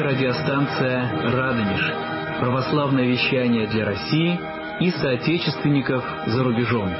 радиостанция «Радонеж». Православное вещание для России и соотечественников за рубежом.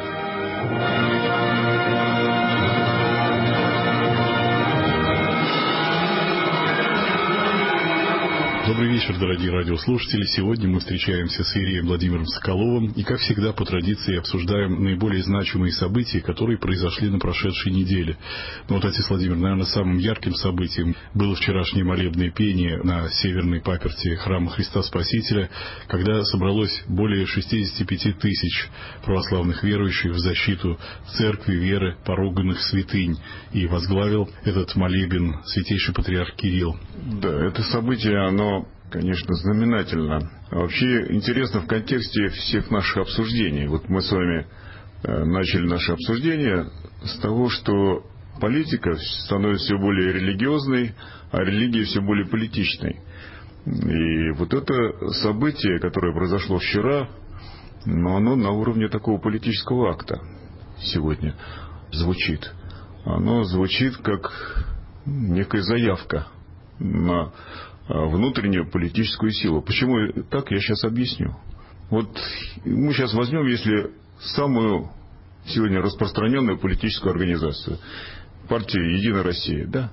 Добрый вечер, дорогие радиослушатели. Сегодня мы встречаемся с иереем Владимиром Соколовым и, как всегда, по традиции обсуждаем наиболее значимые события, которые произошли на прошедшей неделе. Ну вот, отец Владимир, наверное, самым ярким событием было вчерашнее молебное пение на северной паперти храма Христа Спасителя, когда собралось более 65 тысяч православных верующих в защиту церкви, веры, поруганных святынь. И возглавил этот молебен святейший патриарх Кирилл. Да, это событие, оно, конечно, знаменательно. Вообще интересно в контексте всех наших обсуждений. Вот мы с вами начали наше обсуждение с того, что политика становится все более религиозной, а религия все более политичной. И вот это событие, которое произошло вчера, оно на уровне такого политического акта сегодня звучит. Оно звучит как некая заявка на внутреннюю политическую силу. Почему так, я сейчас объясню. Вот мы сейчас возьмем, если самую сегодня распространенную политическую организацию, партию «Единая Россия», да?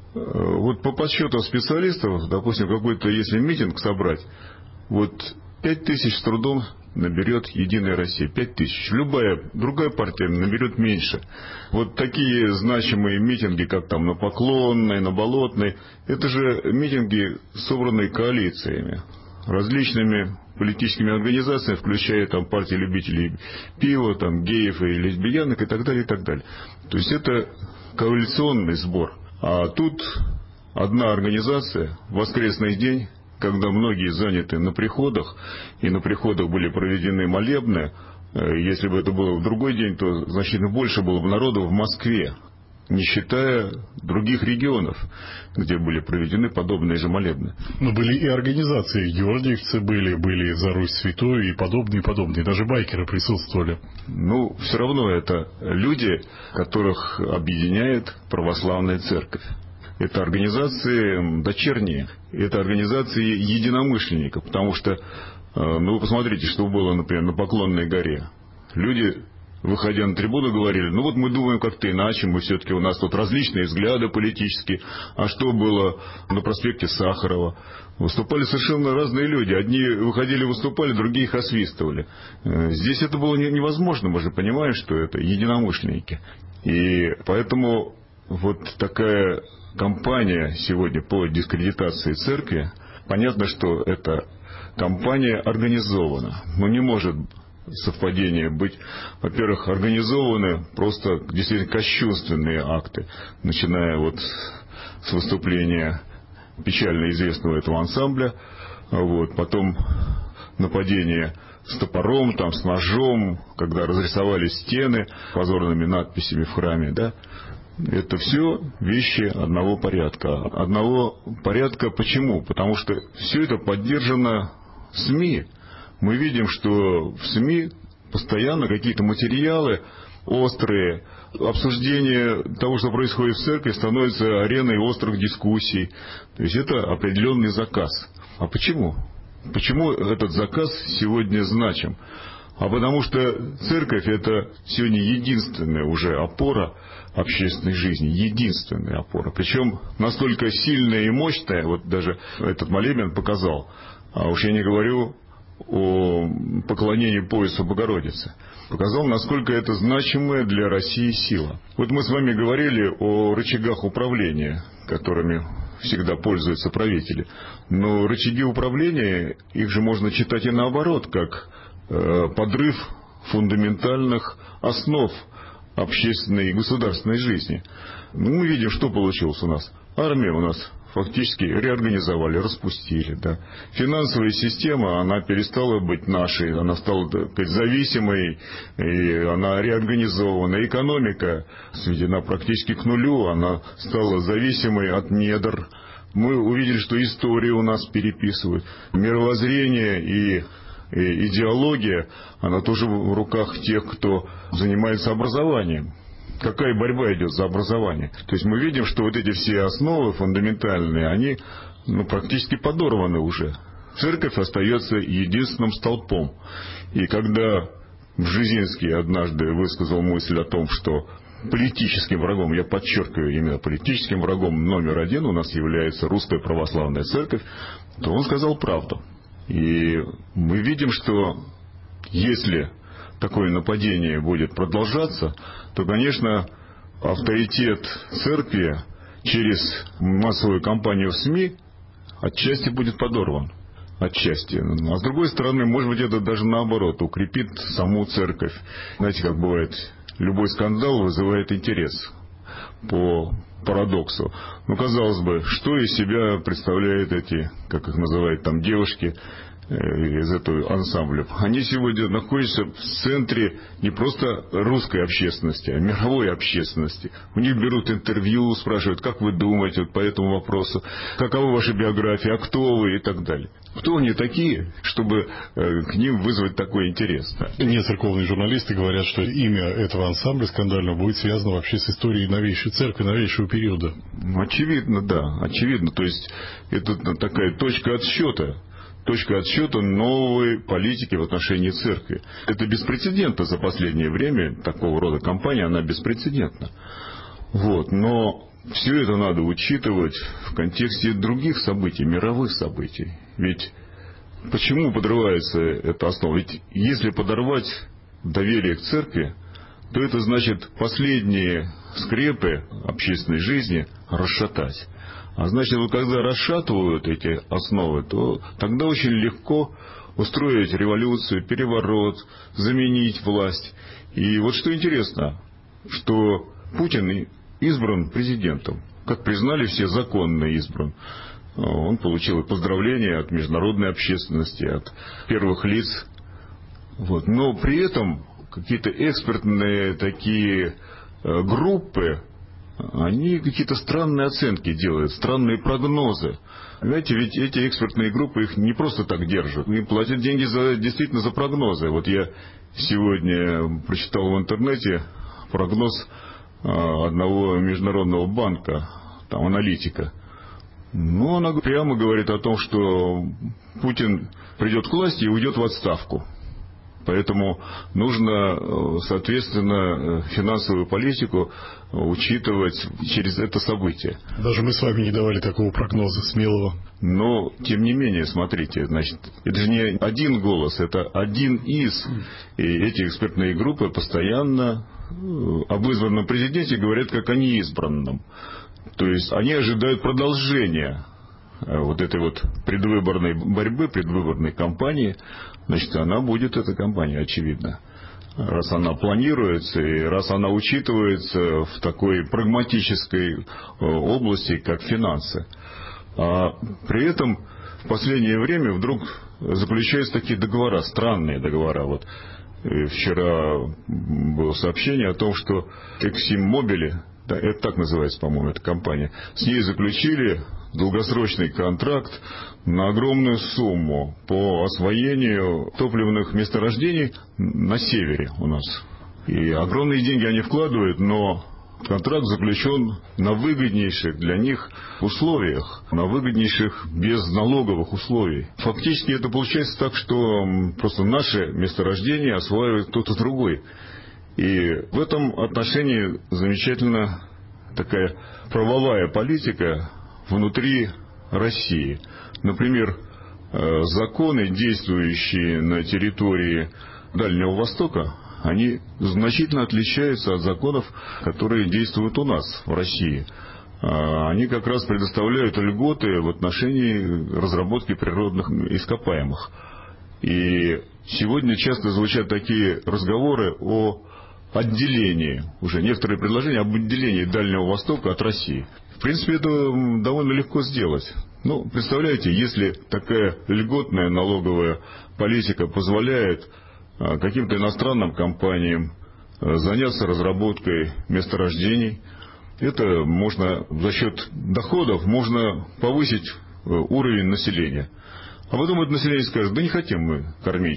Вот по подсчетам специалистов, допустим, какой-то, если митинг собрать, вот 5 тысяч с трудом наберет «Единая Россия». 5 тысяч. Любая другая партия наберет меньше. Вот такие значимые митинги, как там на Поклонной, на Болотной, это же митинги, собранные коалициями, различными политическими организациями, включая там партии любителей пива, там геев и лесбиянок и так далее, и так далее. То есть это коалиционный сбор. А тут одна организация, воскресный день, когда многие заняты на приходах, и на приходах были проведены молебны, если бы это было в другой день, то значительно больше было бы народу в Москве, не считая других регионов, где были проведены подобные же молебны. Но были и организации, георгиевцы были «За Русь Святую» и подобные, даже байкеры присутствовали. Ну, все равно это люди, которых объединяет православная церковь. Это организации дочерние, это организации единомышленников, потому что, ну вы посмотрите, что было, например, на Поклонной горе. Люди, выходя на трибуну, говорили, ну вот мы думаем как-то иначе, мы все-таки, у нас тут различные взгляды политические. А что было на проспекте Сахарова? Выступали совершенно разные люди. Одни выходили, выступали, другие их освистывали. Здесь это было невозможно, мы же понимаем, что это единомышленники. И поэтому вот такая кампания сегодня по дискредитации церкви, понятно, что эта кампания организована. Но не может совпадение быть. Во-первых, организованы просто действительно кощунственные акты, начиная вот с выступления печально известного этого ансамбля, вот, потом нападение с топором, там, с ножом, когда разрисовали стены позорными надписями в храме, да. Это все вещи одного порядка. Одного порядка почему? Потому что все это поддержано СМИ. Мы видим, что в СМИ постоянно какие-то материалы острые, обсуждение того, что происходит в церкви, становится ареной острых дискуссий. То есть это определенный заказ. А почему? Почему этот заказ сегодня значим? А потому что церковь — это сегодня единственная уже опора общественной жизни, единственная опора. Причем настолько сильная и мощная, вот даже этот молебен показал, а уж я не говорю о поклонении поясу Богородицы, показал, насколько это значимая для России сила. Вот мы с вами говорили о рычагах управления, которыми всегда пользуются правители. Но рычаги управления, их же можно читать и наоборот, как подрыв фундаментальных основ общественной и государственной жизни. Мы видим, что получилось у нас. Армия у нас фактически реорганизовали, распустили. Да. Финансовая система, она перестала быть нашей, она стала, так сказать, зависимой, и она реорганизована. Экономика сведена практически к нулю, она стала зависимой от недр. Мы увидели, что историю у нас переписывают. Мировоззрение и идеология, она тоже в руках тех, кто занимается образованием. Какая борьба идет за образование? То есть мы видим, что вот эти все основы фундаментальные, они практически подорваны уже. Церковь остается единственным столпом. И когда Бжезинский однажды высказал мысль о том, что политическим врагом, я подчеркиваю, именно политическим врагом номер один у нас является Русская Православная Церковь, то он сказал правду. И мы видим, что если такое нападение будет продолжаться, то, конечно, авторитет Церкви через массовую кампанию в СМИ отчасти будет подорван. Отчасти. А с другой стороны, может быть, это даже наоборот укрепит саму Церковь. Знаете, как бывает, любой скандал вызывает интерес по парадоксу. Казалось бы, что из себя представляют эти, как их называют там, девушки из этого ансамбля? Они сегодня находятся в центре не просто русской общественности, а мировой общественности. У них берут интервью, спрашивают, как вы думаете по этому вопросу, какова ваша биография, а кто вы и так далее. Кто они такие, чтобы к ним вызвать такой интерес? Нецерковные журналисты говорят, что имя этого ансамбля скандального будет связано вообще с историей новейшей церкви, новейшего периода. Очевидно, да, очевидно. То есть это такая точка отсчета новой политики в отношении церкви. Это беспрецедентно за последнее время, такого рода кампания, она беспрецедентна. Но все это надо учитывать в контексте других событий, мировых событий. Ведь почему подрывается эта основа? Ведь если подорвать доверие к церкви, то это значит последние скрепы общественной жизни расшатать. А значит, когда расшатывают эти основы, то тогда очень легко устроить революцию, переворот, заменить власть. И что интересно, что Путин избран президентом. Как признали все, законно избран. Он получил поздравления от международной общественности, от первых лиц. Но при этом какие-то экспертные такие группы, они какие-то странные оценки делают, странные прогнозы. Знаете, ведь эти экспертные группы их не просто так держат. Им платят деньги действительно за прогнозы. Я сегодня прочитал в интернете прогноз одного международного банка, там, аналитика. Она прямо говорит о том, что Путин придет к власти и уйдет в отставку. Поэтому нужно, соответственно, финансовую политику учитывать через это событие. Даже мы с вами не давали такого прогноза смелого. Но, тем не менее, смотрите, значит, это же не один голос, это один из. И эти экспертные группы постоянно об избранном президенте говорят, как о неизбранном. То есть они ожидают продолжения этой предвыборной борьбы, предвыборной кампании. Значит, она будет, эта кампания, очевидно. Раз она планируется и раз она учитывается в такой прагматической области, как финансы. А при этом в последнее время вдруг заключаются такие договора, странные договора. Вчера было сообщение о том, что ExxonMobil, да, это так называется, по-моему, эта компания, с ней заключили долгосрочный контракт на огромную сумму по освоению топливных месторождений на севере у нас. И огромные деньги они вкладывают, но контракт заключен на выгоднейших для них условиях, на выгоднейших безналоговых условиях. Фактически это получается так, что просто наши месторождения осваивает кто-то другой. И в этом отношении замечательно такая правовая политика внутри России. Например, законы, действующие на территории Дальнего Востока, они значительно отличаются от законов, которые действуют у нас, в России. Они как раз предоставляют льготы в отношении разработки природных ископаемых. И сегодня часто звучат такие разговоры о отделении, уже некоторые предложения об отделении Дальнего Востока от России. В принципе, это довольно легко сделать. Представляете, если такая льготная налоговая политика позволяет каким-то иностранным компаниям заняться разработкой месторождений, это можно за счет доходов можно повысить уровень населения. А потом это население скажет, да не хотим мы кормить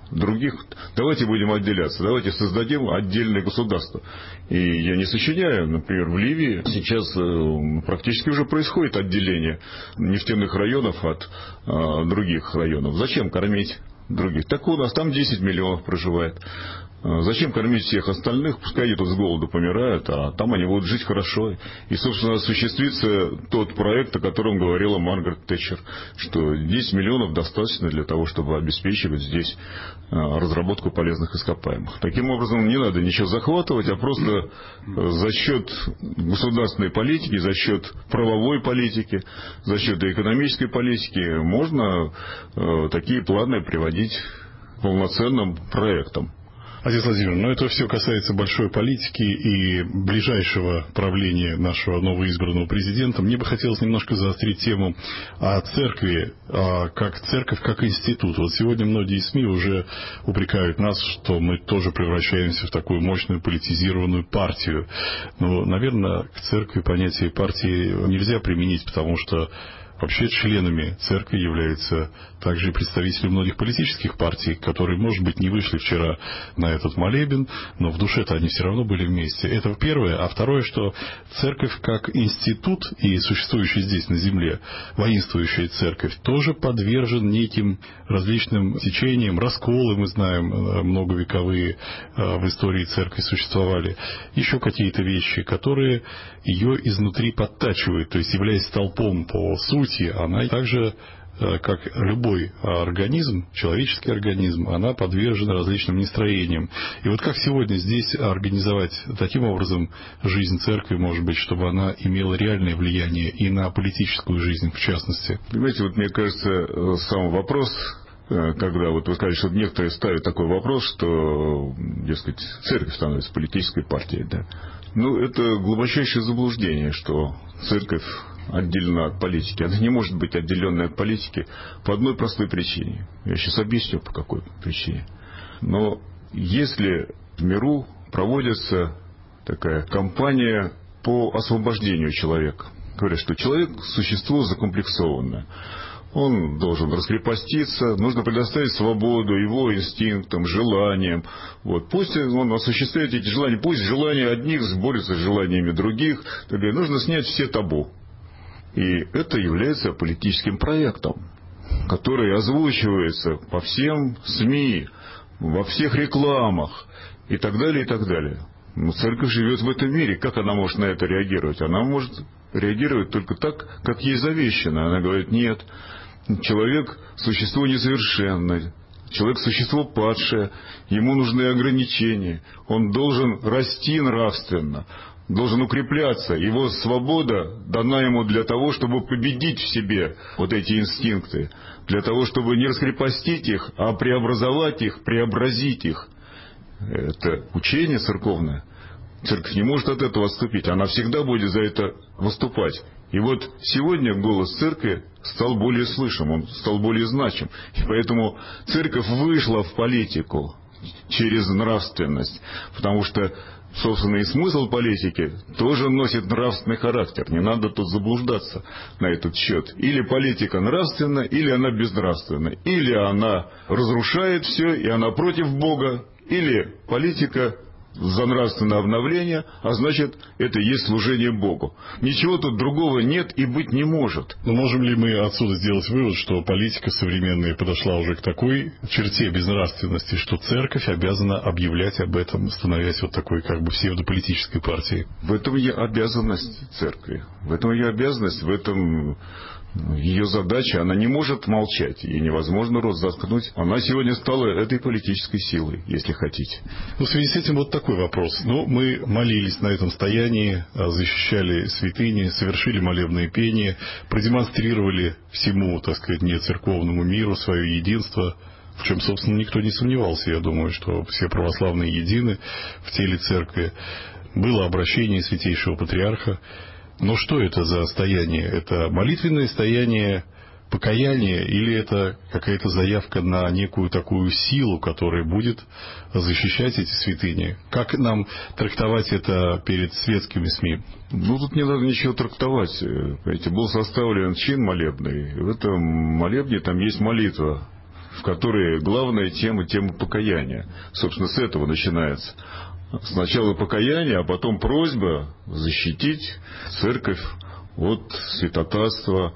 других, давайте будем отделяться, давайте создадим отдельное государство. И я не сочиняю, например, в Ливии сейчас практически уже происходит отделение нефтяных районов от других районов. Зачем кормить других? Так у нас там 10 миллионов проживает. Зачем кормить всех остальных? Пускай они тут с голоду помирают, а там они будут жить хорошо. И, собственно, осуществится тот проект, о котором говорила Маргарет Тэтчер, что 10 миллионов достаточно для того, чтобы обеспечивать здесь разработку полезных ископаемых. Таким образом, не надо ничего захватывать, а просто за счет государственной политики, за счет правовой политики, за счет экономической политики можно такие планы приводить к полноценным проектам. Отец Владимир, но это все касается большой политики и ближайшего правления нашего новоизбранного президента. Мне бы хотелось немножко заострить тему о церкви, как церковь, как институт. Вот сегодня многие СМИ уже упрекают нас, что мы тоже превращаемся в такую мощную политизированную партию. Но, наверное, к церкви понятие партии нельзя применить, потому что вообще членами церкви являются также и представители многих политических партий, которые, может быть, не вышли вчера на этот молебен, но в душе-то они все равно были вместе. Это первое. А второе, что церковь как институт и существующая здесь на земле, воинствующая церковь, тоже подвержен неким различным течениям, расколы, мы знаем, многовековые в истории церкви существовали. Еще какие-то вещи, которые ее изнутри подтачивают, то есть являясь столпом по сути, она также, как любой организм, человеческий организм, она подвержена различным нестроениям. И вот как сегодня здесь организовать таким образом жизнь церкви, может быть, чтобы она имела реальное влияние и на политическую жизнь, в частности? Понимаете, вот мне кажется, сам вопрос, когда вот вы сказали, что некоторые ставят такой вопрос, что, дескать, церковь становится политической партией, да. Ну, это глубочайшее заблуждение, что церковь отделена от политики. Она не может быть отделенной от политики по одной простой причине. Я сейчас объясню, по какой причине. Но если в миру проводится такая кампания по освобождению человека, говорят, что человек – существо закомплексованное. Он должен раскрепоститься, нужно предоставить свободу его инстинктам, желаниям. Вот. Пусть он осуществляет эти желания, пусть желания одних сборются с желаниями других. Тогда нужно снять все табу. И это является политическим проектом, который озвучивается по всем СМИ, во всех рекламах и так далее, и так далее. Но церковь живет в этом мире. Как она может на это реагировать? Она может реагировать только так, как ей завещано. Она говорит: нет, человек – существо несовершенное, человек – существо падшее, ему нужны ограничения, он должен расти нравственно, должен укрепляться. Его свобода дана ему для того, чтобы победить в себе вот эти инстинкты, для того, чтобы не раскрепостить их, а преобразовать их, преобразить их. Это учение церковное. Церковь не может от этого отступить, она всегда будет за это выступать. И вот сегодня голос церкви стал более слышим, он стал более значим. И поэтому церковь вышла в политику через нравственность, потому что собственный смысл политики тоже носит нравственный характер. Не надо тут заблуждаться на этот счет. Или политика нравственна, или она безнравственна. Или она разрушает все, и она против Бога, или политика за нравственное обновление, а значит, это и есть служение Богу. Ничего тут другого нет и быть не может. Но можем ли мы отсюда сделать вывод, что политика современная подошла уже к такой черте безнравственности, что церковь обязана объявлять об этом, становясь вот такой как бы псевдополитической партией? В этом и обязанность церкви. В этом ее обязанность, в этом ее задача. Она не может молчать, ей невозможно рот заткнуть. Она сегодня стала этой политической силой, если хотите. Ну, в связи с этим вот такой вопрос. Ну, мы молились на этом стоянии, защищали святыни, совершили молебное пение, продемонстрировали всему, так сказать, нецерковному миру свое единство, в чем, собственно, никто не сомневался. Я думаю, что все православные едины в теле церкви. Было обращение святейшего патриарха. Но что это за стояние? Это молитвенное стояние покаяния или это какая-то заявка на некую такую силу, которая будет защищать эти святыни? Как нам трактовать это перед светскими СМИ? Ну, тут не надо ничего трактовать. Понимаете, был составлен чин молебный. В этом молебне там есть молитва в которой главная тема покаяния. Собственно, с этого начинается. Сначала покаяние, а потом просьба защитить церковь от святотатства,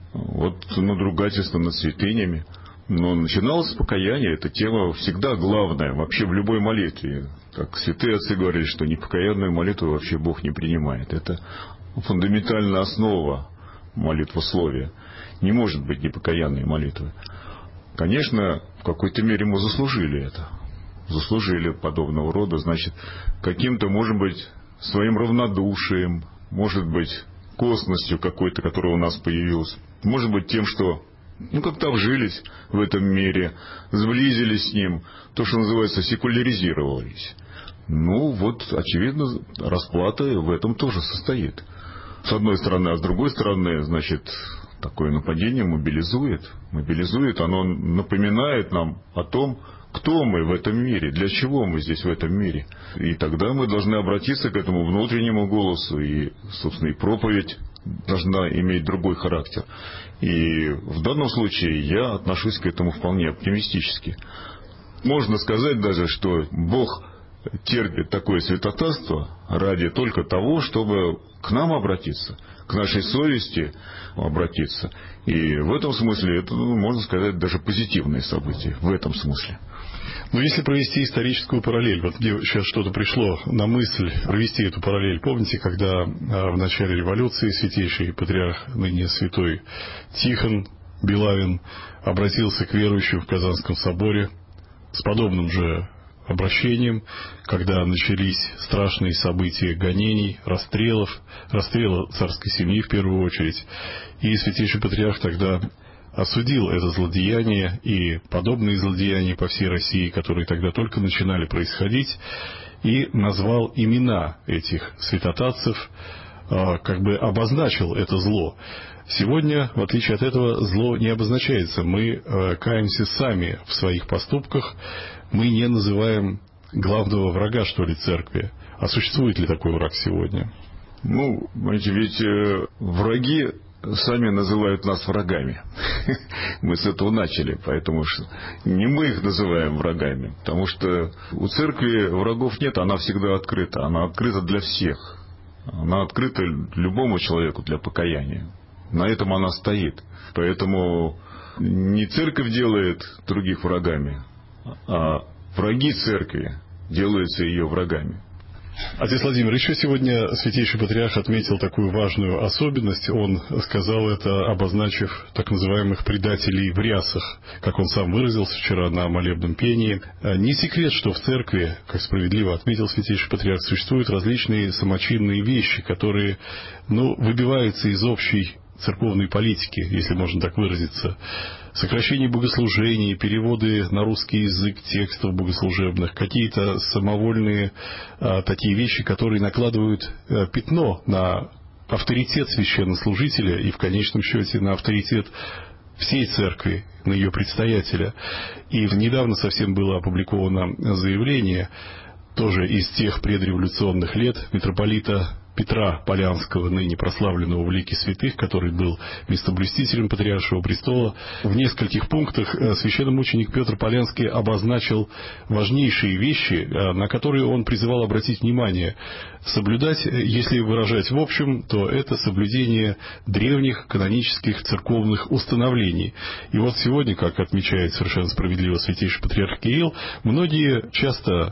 от надругательства над святынями. Но начиналось с покаяния. Эта тема всегда главная вообще в любой молитве. Как святые отцы говорили, что непокаянную молитву вообще Бог не принимает. Это фундаментальная основа молитвословия. Не может быть непокаянной молитвы. Конечно, в какой-то мере мы заслужили это. Заслужили подобного рода, значит, каким-то, может быть, своим равнодушием, может быть, косностью какой-то, которая у нас появилась, может быть, тем, что как-то вжились в этом мире, сблизились с ним, то, что называется, секуляризировались. Очевидно, расплата в этом тоже состоит. С одной стороны, а с другой стороны, значит, такое нападение мобилизует, оно напоминает нам о том, кто мы в этом мире, для чего мы здесь в этом мире. И тогда мы должны обратиться к этому внутреннему голосу, и, собственно, и проповедь должна иметь другой характер. И в данном случае я отношусь к этому вполне оптимистически. Можно сказать даже, что Бог терпит такое святотатство ради только того, чтобы к нам обратиться, к нашей совести обратиться. И в этом смысле это, можно сказать, даже позитивные события. В этом смысле. Но если провести историческую параллель, вот мне сейчас что-то пришло на мысль провести эту параллель. Помните, когда в начале революции святейший патриарх, ныне святой Тихон Белавин, обратился к верующим в Казанском соборе с подобным же обращением, когда начались страшные события гонений, расстрела царской семьи в первую очередь. И святейший патриарх тогда осудил это злодеяние и подобные злодеяния по всей России, которые тогда только начинали происходить, и назвал имена этих святотатцев, обозначил это зло. Сегодня, в отличие от этого, зло не обозначается. Мы каемся сами в своих поступках, мы не называем главного врага, церкви. А существует ли такой враг сегодня? Знаете, ведь враги сами называют нас врагами. Мы с этого начали, поэтому что не мы их называем врагами, потому что у церкви врагов нет, она всегда открыта. Она открыта для всех. Она открыта любому человеку для покаяния. На этом она стоит. Поэтому не церковь делает других врагами, а враги церкви делаются ее врагами. Отец Владимир, еще сегодня святейший патриарх отметил такую важную особенность. Он сказал это, обозначив так называемых предателей в рясах, как он сам выразился вчера на молебном пении. Не секрет, что в церкви, как справедливо отметил святейший патриарх, существуют различные самочинные вещи, которые выбиваются из общей церковной политики, если можно так выразиться. Сокращение богослужений, переводы на русский язык текстов богослужебных, какие-то самовольные такие вещи, которые накладывают пятно на авторитет священнослужителя и в конечном счете на авторитет всей церкви, на ее предстоятеля. И недавно совсем было опубликовано заявление, тоже из тех предреволюционных лет, митрополита Петра Полянского, ныне прославленного в лике святых, который был местоблюстителем Патриаршего престола. В нескольких пунктах священномученик Петр Полянский обозначил важнейшие вещи, на которые он призывал обратить внимание. Соблюдать, если выражать в общем, то это соблюдение древних канонических церковных установлений. И вот сегодня, как отмечает совершенно справедливо святейший патриарх Кирилл, многие часто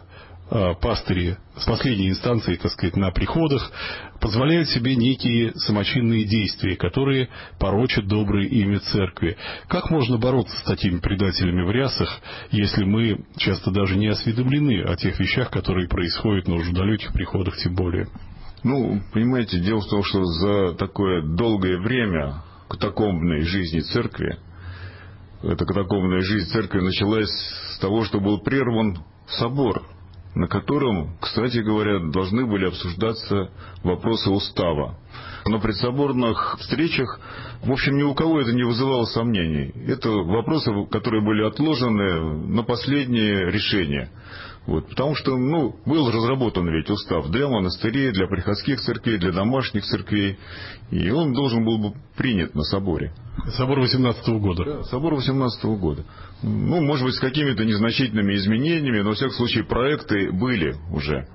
пастыри с последней инстанции, на приходах, позволяют себе некие самочинные действия, которые порочат доброе имя церкви. Как можно бороться с такими предателями в рясах, если мы часто даже не осведомлены о тех вещах, которые происходят на уже далеких приходах тем более? Понимаете, дело в том, что за такое долгое время катакомбной жизни церкви, эта катакомбная жизнь церкви началась с того, что был прерван собор, на котором, кстати говоря, должны были обсуждаться вопросы устава. На предсоборных встречах, в общем, ни у кого это не вызывало сомнений. Это вопросы, которые были отложены на последнее решение. Вот, потому что, был разработан ведь устав для монастырей, для приходских церквей, для домашних церквей, и он должен был быть принят на соборе. Собор 18-го года. Да, собор 18-го года. Может быть, с какими-то незначительными изменениями, но, во всяком случае, проекты были уже.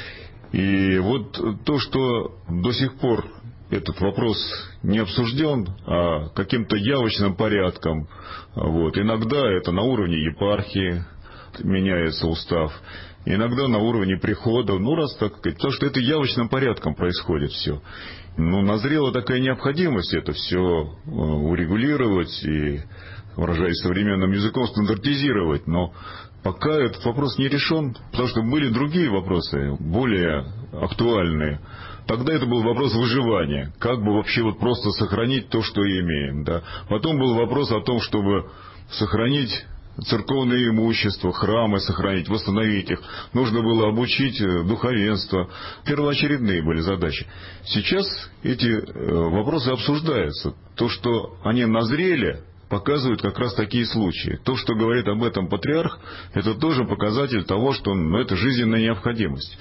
И вот то, что до сих пор этот вопрос не обсужден, а каким-то явочным порядком, иногда это на уровне епархии меняется устав, иногда на уровне прихода, раз так сказать, потому что это явочным порядком происходит все. Назрела такая необходимость это все урегулировать и, выражаясь современным языком, стандартизировать, но пока этот вопрос не решен, потому что были другие вопросы, более актуальные. Тогда это был вопрос выживания, как бы вообще просто сохранить то, что имеем. Да. Потом был вопрос о том, чтобы сохранить церковное имущество, храмы сохранить, восстановить их. Нужно было обучить духовенство. Первоочередные были задачи. Сейчас эти вопросы обсуждаются. То, что они назрели, показывают как раз такие случаи. То, что говорит об этом патриарх, это тоже показатель того, что это жизненная необходимость.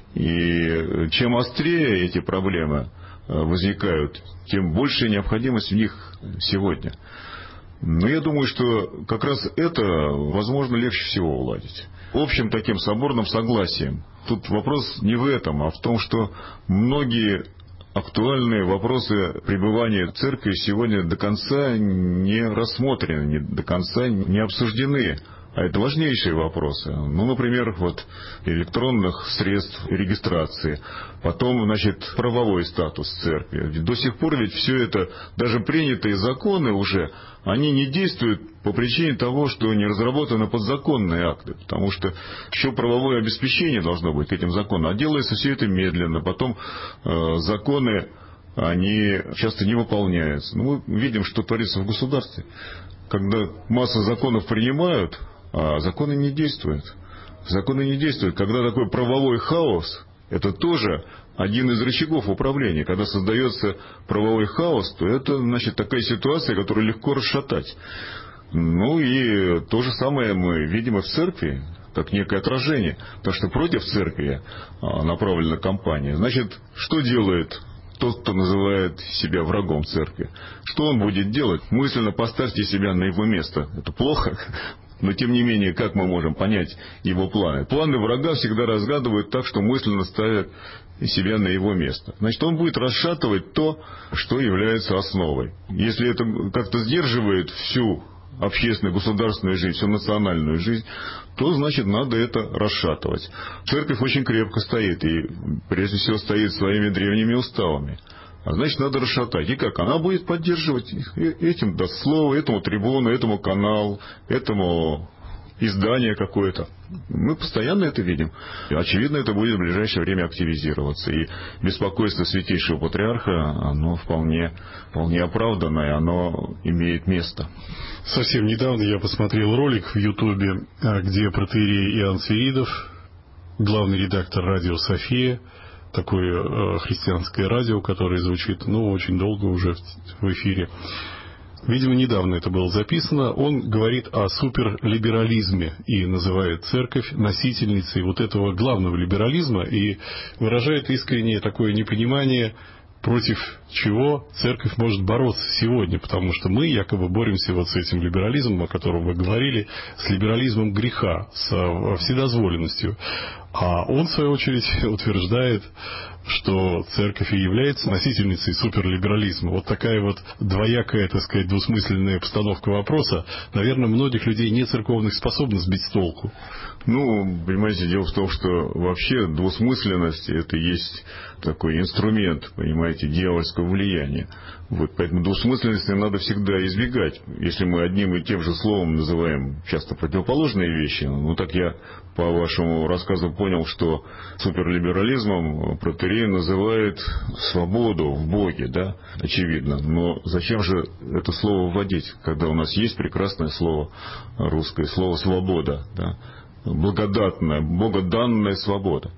И чем острее эти проблемы возникают, тем больше необходимость в них сегодня. Но я думаю, что как раз это, возможно, легче всего уладить. Общим таким соборным согласием. Тут вопрос не в этом, а в том, что многие актуальные вопросы пребывания церкви сегодня до конца не рассмотрены, до конца не обсуждены. А это важнейшие вопросы. Например, электронных средств регистрации. Потом, правовой статус церкви. До сих пор ведь все это, даже принятые законы уже, они не действуют по причине того, что не разработаны подзаконные акты. Потому что еще правовое обеспечение должно быть к этим законам. А делается все это медленно. Потом законы, они часто не выполняются. Мы видим, что творится в государстве. Когда масса законов принимают, а законы не действуют. Законы не действуют. Когда такой правовой хаос, это тоже один из рычагов управления. Когда создается правовой хаос, то это, такая ситуация, которую легко расшатать. И то же самое мы видим и в церкви, как некое отражение. Потому что против церкви направлена кампания. Что делает тот, кто называет себя врагом церкви? Что он будет делать? Мысленно поставьте себя на его место. Это плохо? Но, тем не менее, как мы можем понять его планы? Планы врага всегда разгадывают так, что мысленно ставят себя на его место. Он будет расшатывать то, что является основой. Если это как-то сдерживает всю общественную, государственную жизнь, всю национальную жизнь, то, надо это расшатывать. Церковь очень крепко стоит, и прежде всего стоит своими древними уставами. Надо расшатать. И как? Она будет поддерживать этим даст слово, этому трибуну, этому каналу, этому издание какое-то. Мы постоянно это видим. И, очевидно, это будет в ближайшее время активизироваться. И беспокойство Святейшего Патриарха, оно вполне оправданное, оно имеет место. Совсем недавно я посмотрел ролик в Ютубе, где протоиерей Иоанн Свиридов, главный редактор радио «София», такое христианское радио, которое звучит, очень долго уже в эфире. Видимо, недавно это было записано. Он говорит о суперлиберализме и называет церковь носительницей этого главного либерализма и выражает искреннее такое непонимание, против чего церковь может бороться сегодня, потому что мы якобы боремся с этим либерализмом, о котором вы говорили, с либерализмом греха, с вседозволенностью. А он, в свою очередь, утверждает, что церковь и является носительницей суперлиберализма. Такая двоякая, двусмысленная постановка вопроса, наверное, многих людей не церковных способна сбить с толку. Понимаете, дело в том, что вообще двусмысленность — это есть такой инструмент, понимаете, дьявольского влияния. Поэтому двусмысленности надо всегда избегать. Если мы одним и тем же словом называем часто противоположные вещи, так я по вашему рассказу понял, что суперлиберализмом протоиерей называет свободу в Боге, да, очевидно. Но зачем же это слово вводить, когда у нас есть прекрасное слово русское, слово «свобода», да? Благодатная, богоданная свобода.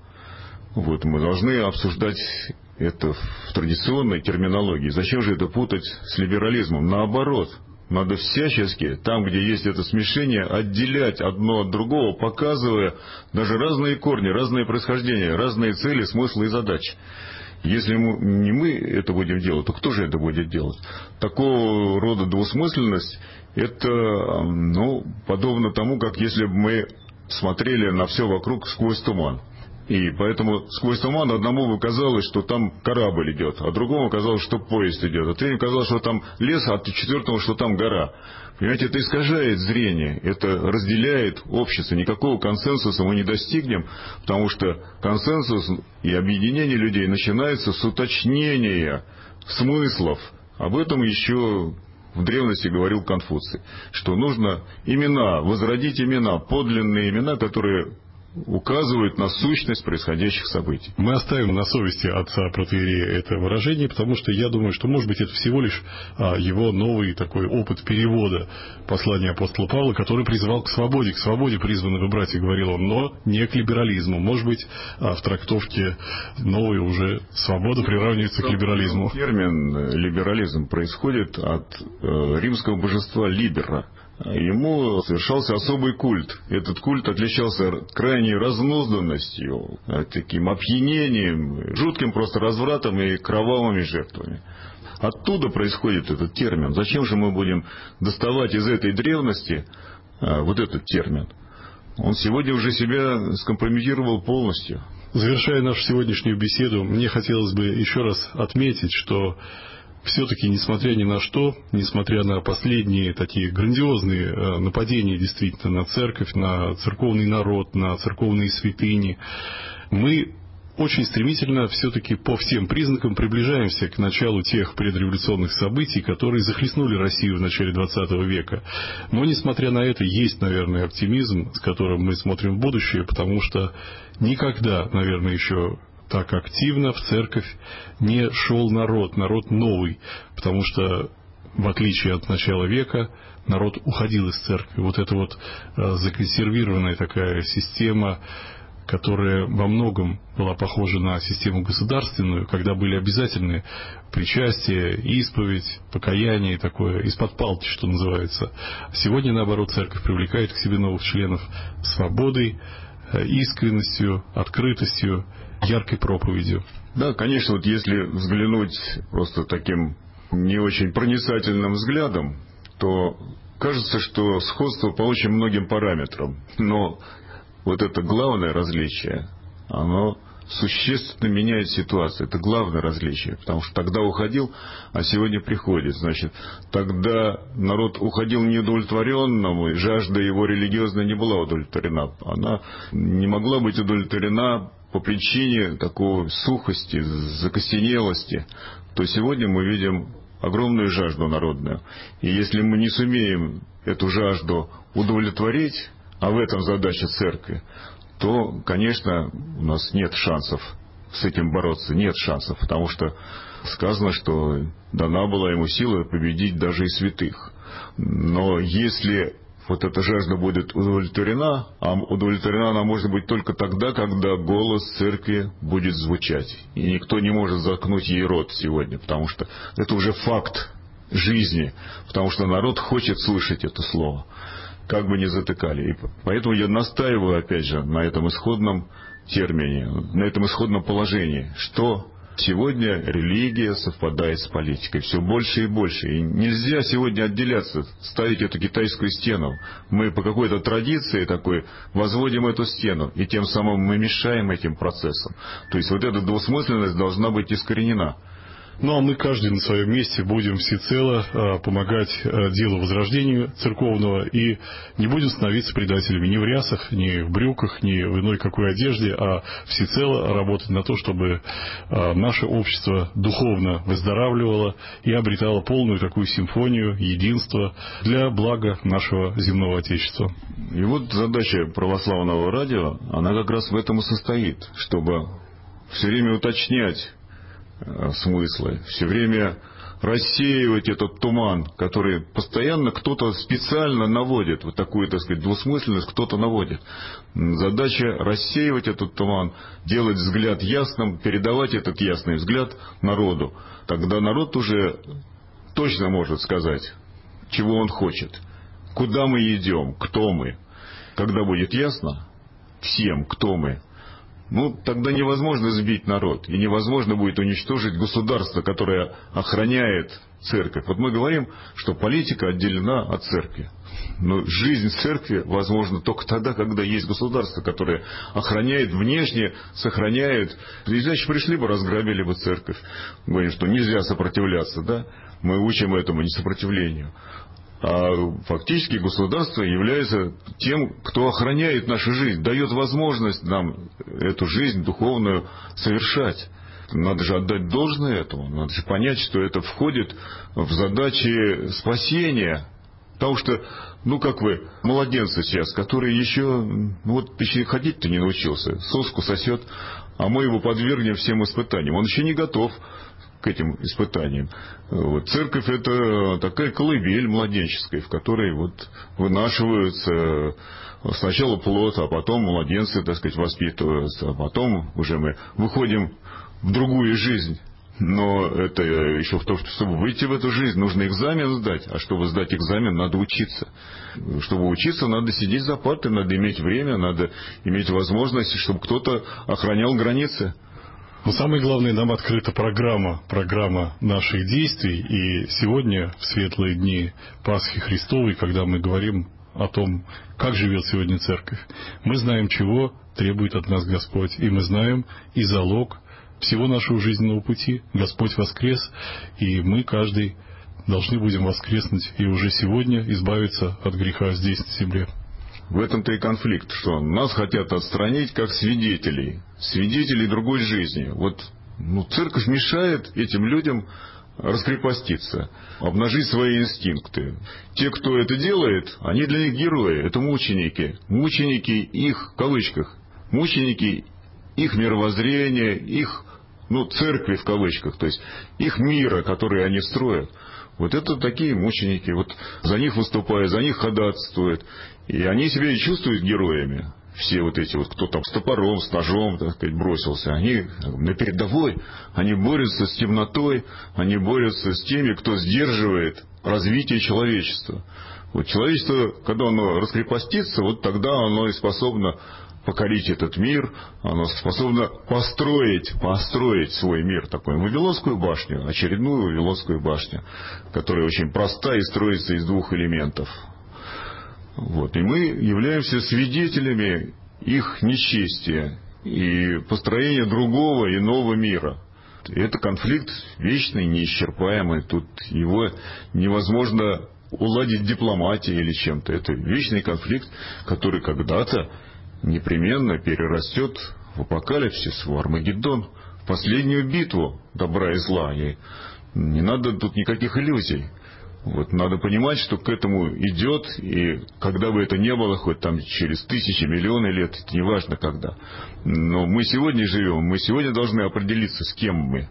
Мы должны обсуждать это в традиционной терминологии. Зачем же это путать с либерализмом? Наоборот, надо всячески, там, где есть это смешение, отделять одно от другого, показывая даже разные корни, разные происхождения, разные цели, смыслы и задачи. Если не мы это будем делать, то кто же это будет делать? Такого рода двусмысленность, это подобно тому, как если бы мы смотрели на все вокруг сквозь туман. И поэтому сквозь туман одному бы казалось, что там корабль идет, а другому казалось, что поезд идет, а третьему казалось, что там лес, а четвертому, что там гора. Понимаете, это искажает зрение, это разделяет общество. Никакого консенсуса мы не достигнем, потому что консенсус и объединение людей начинается с уточнения смыслов. Об этом еще в древности говорил Конфуций, что нужно имена, возродить имена, подлинные имена, которые указывают на сущность происходящих событий. Мы оставим на совести отца протоиерея это выражение, потому что я думаю, что, может быть, это всего лишь его новый такой опыт перевода послания апостола Павла, который призывал к свободе призваны вы, братья, говорил он, но не к либерализму. Может быть, в трактовке новой уже свобода приравнивается к либерализму. Термин либерализм происходит от римского божества Либера. Ему совершался особый культ. Этот культ отличался крайней разнузданностью, таким опьянением, жутким просто развратом и кровавыми жертвами. Оттуда происходит этот термин. Зачем же мы будем доставать из этой древности вот этот термин? Он сегодня уже себя скомпрометировал полностью. Завершая нашу сегодняшнюю беседу, мне хотелось бы еще раз отметить, что все-таки, несмотря ни на что, несмотря на последние такие грандиозные нападения действительно на церковь, на церковный народ, на церковные святыни, мы очень стремительно все-таки по всем признакам приближаемся к началу тех предреволюционных событий, которые захлестнули Россию в начале XX века. Но, несмотря на это, есть, наверное, оптимизм, с которым мы смотрим в будущее, потому что никогда, наверное, еще так активно в церковь не шел народ новый, потому что, в отличие от начала века, народ уходил из церкви. Вот эта вот законсервированная такая система, которая во многом была похожа на систему государственную, когда были обязательны причастие, исповедь, покаяние такое, из-под палки, что называется. Сегодня, наоборот, церковь привлекает к себе новых членов свободой, искренностью, открытостью, яркой проповедью. Да, конечно, вот если взглянуть просто таким не очень проницательным взглядом, то кажется, что сходство по очень многим параметрам. Но вот это главное различие, оно существенно меняет ситуацию. Это главное различие, потому что тогда уходил, а сегодня приходит. Значит, тогда народ уходил неудовлетворенным, и жажда его религиозная не была удовлетворена. Она не могла быть удовлетворена по причине такой сухости, закостенелости. То сегодня мы видим огромную жажду народную. И если мы не сумеем эту жажду удовлетворить, а в этом задача церкви, то, конечно, у нас нет шансов с этим бороться, нет шансов, потому что сказано, что дана была ему сила победить даже и святых. Но если вот эта жажда будет удовлетворена, а удовлетворена она может быть только тогда, когда голос церкви будет звучать. И никто не может заткнуть ей рот сегодня, потому что это уже факт жизни, потому что народ хочет слышать это слово, как бы ни затыкали. И поэтому я настаиваю, опять же, на этом исходном термине, на этом исходном положении, что сегодня религия совпадает с политикой все больше и больше. И нельзя сегодня отделяться, ставить эту китайскую стену. Мы по какой-то традиции такой возводим эту стену, и тем самым мы мешаем этим процессам. То есть вот эта двусмысленность должна быть искоренена. Ну, а мы каждый на своем месте будем всецело помогать делу возрождения церковного и не будем становиться предателями ни в рясах, ни в брюках, ни в иной какой одежде, а всецело работать на то, чтобы наше общество духовно выздоравливало и обретало полную такую симфонию, единство для блага нашего земного Отечества. И вот задача православного радио, она как раз в этом и состоит, чтобы все время уточнять смыслы, все время рассеивать этот туман, который постоянно кто-то специально наводит, вот такую, так сказать, двусмысленность кто-то наводит. Задача рассеивать этот туман, делать взгляд ясным, передавать этот ясный взгляд народу. Тогда народ уже точно может сказать, чего Он хочет, куда мы идем, кто мы. Когда будет ясно всем, кто мы, тогда невозможно сбить народ, и невозможно будет уничтожить государство, которое охраняет церковь. Вот мы говорим, что политика отделена от церкви. Но жизнь церкви возможна только тогда, когда есть государство, которое охраняет внешне, сохраняет. Иначе пришли бы, разграбили бы церковь. Говорим, что нельзя сопротивляться, да? Мы учим этому несопротивлению. А фактически государство является тем, кто охраняет нашу жизнь, дает возможность нам эту жизнь духовную совершать. Надо же отдать должное этому, надо же понять, что это входит в задачи спасения. Потому что, как вы, младенцы сейчас, который еще ходить-то не научился, соску сосет, а мы его подвергнем всем испытаниям. Он еще не готов к этим испытаниям. Церковь — это такая колыбель младенческая, в которой вынашиваются сначала плод, а потом младенцы, воспитываются, а потом уже мы выходим в другую жизнь. Но это еще в том, что чтобы выйти в эту жизнь, нужно экзамен сдать. А чтобы сдать экзамен, надо учиться. Чтобы учиться, надо сидеть за партой, надо иметь время, надо иметь возможность, чтобы кто-то охранял границы. Но самое главное, нам открыта программа наших действий. И сегодня, в светлые дни Пасхи Христовой, когда мы говорим о том, как живет сегодня Церковь, мы знаем, чего требует от нас Господь. И мы знаем и залог всего нашего жизненного пути. Господь воскрес, и мы, каждый, должны будем воскреснуть и уже сегодня избавиться от греха здесь, на земле. В этом-то и конфликт, что нас хотят отстранить как свидетелей другой жизни. Церковь мешает этим людям раскрепоститься, обнажить свои инстинкты. Те, кто это делает, они для них герои, это мученики. Мученики их, в кавычках, мученики их мировоззрения, их, церкви в кавычках, то есть их мира, который они строят. Это такие мученики, за них выступают, за них ходатайствуют. И они себя и чувствуют героями. Все эти, кто там с топором, с ножом, бросился. Они на передовой, они борются с темнотой, они борются с теми, кто сдерживает развитие человечества. Человечество, когда оно раскрепостится, тогда оно и способно покорить этот мир, оно способно построить свой мир, такой Вавилонскую башню, очередную Вавилонскую башню, которая очень проста и строится из двух элементов. И мы являемся свидетелями их нечестия и построения другого, иного мира. И это конфликт вечный, неисчерпаемый. Тут его невозможно уладить дипломатией или чем-то. Это вечный конфликт, который когда-то непременно перерастет в апокалипсис, в Армагеддон, в последнюю битву добра и зла. И не надо тут никаких иллюзий. Надо понимать, что к этому идет, и когда бы это ни было, хоть там через тысячи, миллионы лет, это не важно когда. Но мы сегодня живем, мы сегодня должны определиться, с кем мы.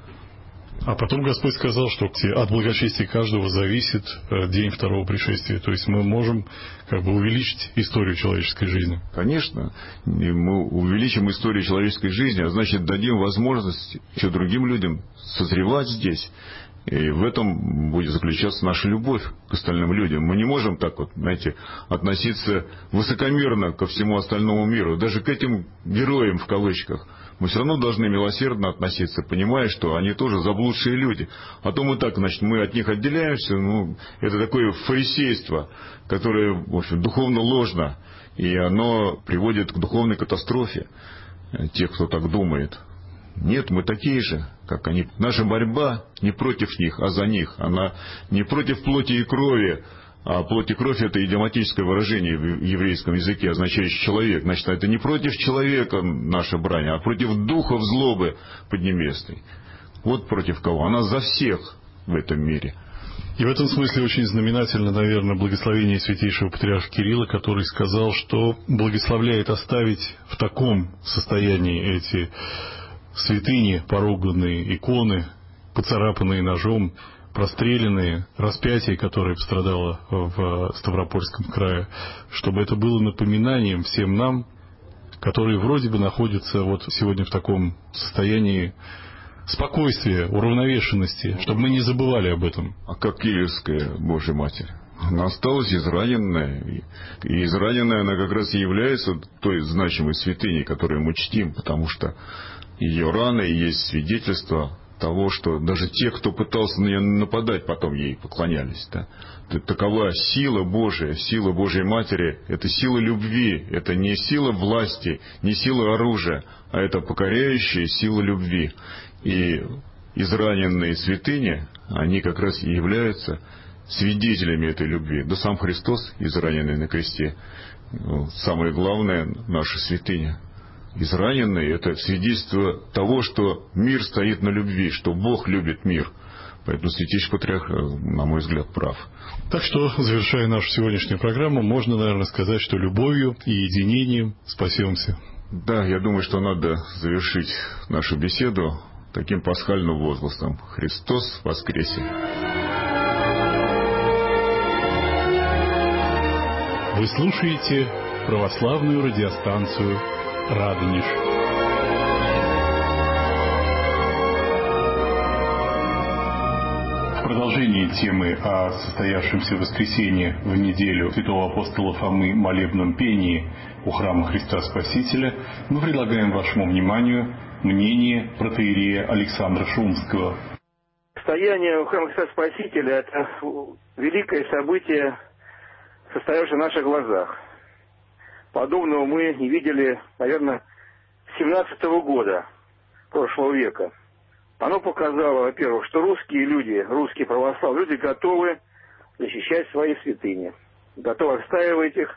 А потом Господь сказал, что от благочестия каждого зависит день второго пришествия. То есть мы можем увеличить историю человеческой жизни. Конечно, мы увеличим историю человеческой жизни, а значит дадим возможность еще другим людям созревать здесь. И в этом будет заключаться наша любовь к остальным людям. Мы не можем так относиться высокомерно ко всему остальному миру, даже к этим героям в кавычках. Мы все равно должны милосердно относиться, понимая, что они тоже заблудшие люди. А то мы мы от них отделяемся, это такое фарисейство, которое, в общем, духовно ложно, и оно приводит к духовной катастрофе тех, кто так думает. Нет, мы такие же, как они. Наша борьба не против них, а за них. Она не против плоти и крови, а плоть и кровь — это идиоматическое выражение в еврейском языке, означающее человек. Значит, это не против человека наша брань, а против духов злобы поднебесной. Против кого? Она за всех в этом мире. И в этом смысле очень знаменательно, наверное, благословение святейшего патриарха Кирилла, который сказал, что благословляет оставить в таком состоянии эти святыни, поруганные иконы, поцарапанные ножом, простреленные, распятие, которое пострадало в Ставропольском крае, чтобы это было напоминанием всем нам, которые вроде бы находятся сегодня в таком состоянии спокойствия, уравновешенности, чтобы мы не забывали об этом. А как Киевская Божья Матерь? Она осталась израненная. И израненная она как раз и является той значимой святыней, которую мы чтим, потому что ее раны и есть свидетельство того, что даже те, кто пытался на нее нападать, потом ей поклонялись. Да? Такова сила Божия, сила Божьей Матери, это сила любви, это не сила власти, не сила оружия, а это покоряющая сила любви. И израненные святыни, они как раз и являются свидетелями этой любви. Да сам Христос, израненный на кресте, самое главное, наша святыня. Израненный — это свидетельство того, что мир стоит на любви, что Бог любит мир. Поэтому Святейший Патриарх, на мой взгляд, прав. Так что, завершая нашу сегодняшнюю программу, можно, наверное, сказать, что любовью и единением спасемся. Да, я думаю, что надо завершить нашу беседу таким пасхальным возгласом: «Христос воскресе!» Вы слушаете православную радиостанцию «Радонеж». В продолжении темы о состоявшемся в воскресенье в неделю святого апостола Фомы молебном пении у храма Христа Спасителя мы предлагаем вашему вниманию мнение протоиерея Александра Шумского. Стояние у храма Христа Спасителя – это великое событие, состоявшееся в наших глазах. Подобного мы не видели, наверное, с 17-го года прошлого века. Оно показало, во-первых, что русские люди, русские православные люди готовы защищать свои святыни, готовы отстаивать их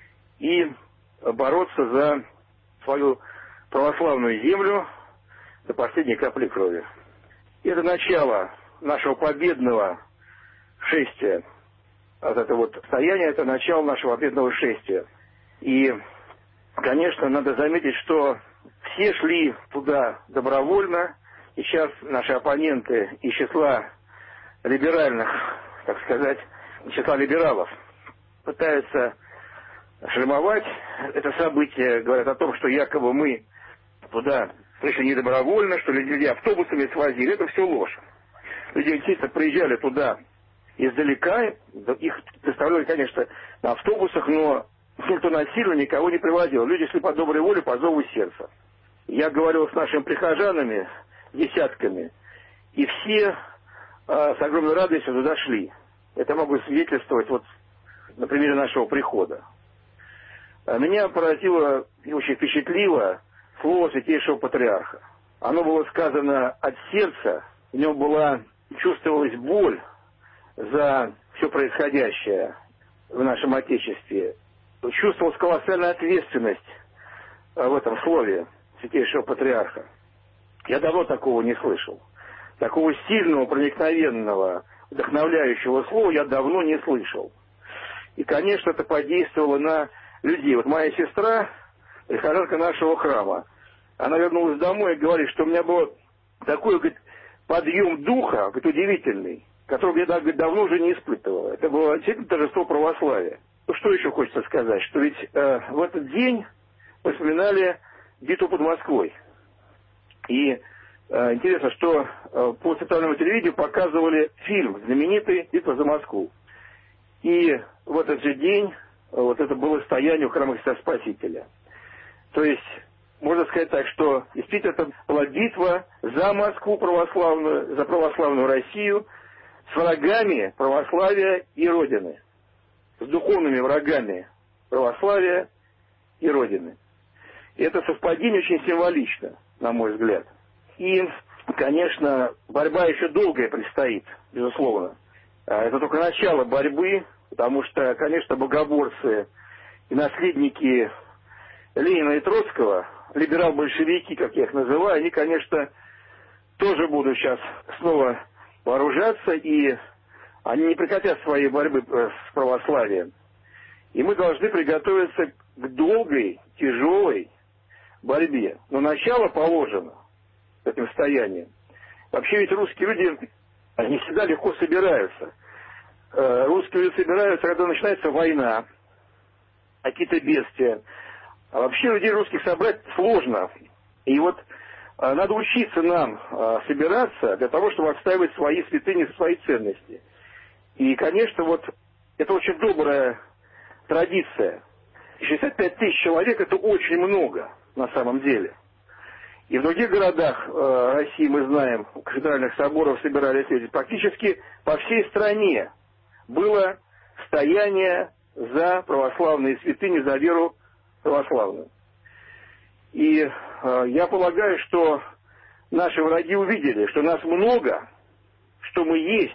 и бороться за свою православную землю до последней капли крови. И это начало нашего победного шествия. Вот это вот состояние, это начало нашего победного шествия. И, конечно, надо заметить, что все шли туда добровольно, и сейчас наши оппоненты из числа либеральных, так сказать, из числа либералов пытаются шельмовать это событие, говорят о том, что якобы мы туда пришли не добровольно, что людей автобусами свозили. Это все ложь. Люди действительно приезжали туда издалека, их доставляли, конечно, на автобусах, но никто насильно никого не приводил. Люди шли по доброй воле, по зову сердца. Я говорил с нашими прихожанами, десятками, и все с огромной радостью туда шли. Это могу свидетельствовать вот на примере нашего прихода. Меня поразило и очень впечатлило слово Святейшего Патриарха. Оно было сказано от сердца, в нем чувствовалась боль за все происходящее в нашем Отечестве. Чувствовалась колоссальная ответственность в этом слове Святейшего Патриарха. Я давно такого не слышал. Такого сильного, проникновенного, вдохновляющего слова я давно не слышал. И, конечно, это подействовало на людей. Вот моя сестра, прихожанка нашего храма, она вернулась домой и говорит, что у меня был такой, говорит, подъем духа, говорит, удивительный, которого я, говорит, давно уже не испытывала. Это было действительно торжество православия. Ну, что еще хочется сказать, что ведь в этот день мы вспоминали битву под Москвой. И интересно, что по центральному телевидению показывали фильм знаменитый «Битва за Москву». И в этот же день вот это было стояние у храма Христа Спасителя. То есть, можно сказать так, что действительно это была битва за Москву православную, за православную Россию, с врагами православия и Родины, с духовными врагами православия и Родины. И это совпадение очень символично, на мой взгляд. И, конечно, борьба еще долгая предстоит, безусловно. Это только начало борьбы, потому что, конечно, богоборцы и наследники Ленина и Троцкого, либерал-большевики, как я их называю, они, конечно, тоже будут сейчас снова вооружаться, и они не прекратят своей борьбы с православием. И мы должны приготовиться к долгой, тяжелой борьбе. Но начало положено этим стоянием. Вообще ведь русские люди, они всегда легко собираются. Русские люди собираются, когда начинается война, какие-то бедствия. А вообще людей русских собрать сложно. И вот надо учиться нам собираться для того, чтобы отстаивать свои святыни, свои ценности. И, конечно, вот это очень добрая традиция. 65 тысяч человек – это очень много на самом деле. И в других городах России, мы знаем, у кафедральных соборов собирались люди. Практически по всей стране было стояние за православные святыни, за веру православную. И я полагаю, что наши враги увидели, что нас много, что мы есть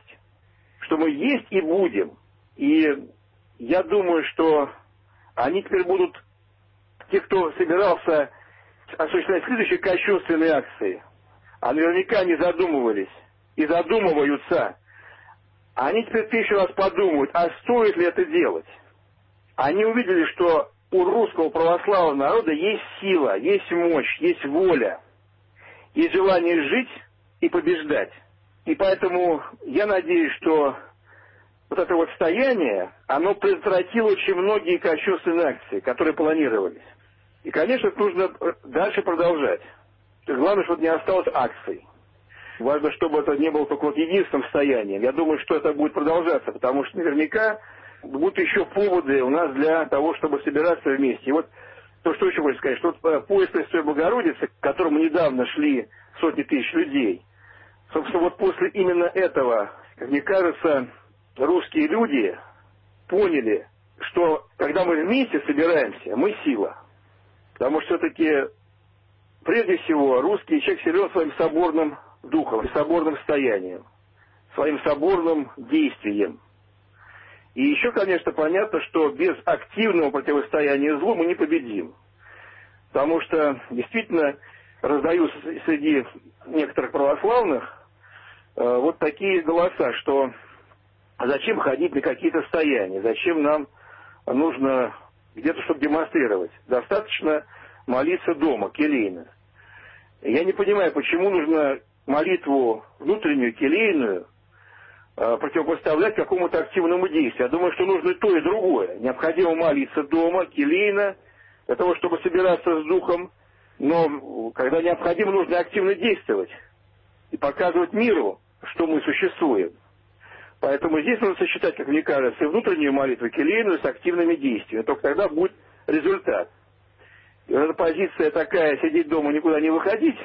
и будем. И я думаю, что они теперь будут, те, кто собирался осуществлять следующие кощунственные акции, а наверняка не задумывались и задумываются, они теперь 1000 раз подумают, а стоит ли это делать. Они увидели, что у русского православного народа есть сила, есть мощь, есть воля, есть желание жить и побеждать. И поэтому я надеюсь, что вот это вот стояние, оно предотвратило очень многие кощунственные акции, которые планировались. И, конечно, нужно дальше продолжать. То есть главное, чтобы не осталось акций. Важно, чтобы это не было только вот единственным стоянием. Я думаю, что это будет продолжаться, потому что наверняка будут еще поводы у нас для того, чтобы собираться вместе. И вот то, что еще хочу сказать, что вот поезд Пресвятой Богородицы, к которому недавно шли сотни тысяч людей, собственно, вот после именно этого, как мне кажется, русские люди поняли, что когда мы вместе собираемся, мы сила. Потому что все-таки, прежде всего, русский человек силен своим соборным духом, соборным стоянием, своим соборным действием. И еще, конечно, понятно, что без активного противостояния злу мы не победим. Потому что, действительно, раздаются среди некоторых православных вот такие голоса, что зачем ходить на какие-то стояния, зачем нам нужно где-то что-то демонстрировать. Достаточно молиться дома, келейно. Я не понимаю, почему нужно молитву внутреннюю, келейную, противопоставлять какому-то активному действию. Я думаю, что нужно и то, и другое. Необходимо молиться дома, келейно, для того, чтобы собираться с духом, но когда необходимо, нужно активно действовать и показывать миру, что мы существуем. Поэтому здесь нужно сочетать, как мне кажется, и внутреннюю молитву келейную с активными действиями. Только тогда будет результат. И вот эта позиция такая, сидеть дома, никуда не выходить,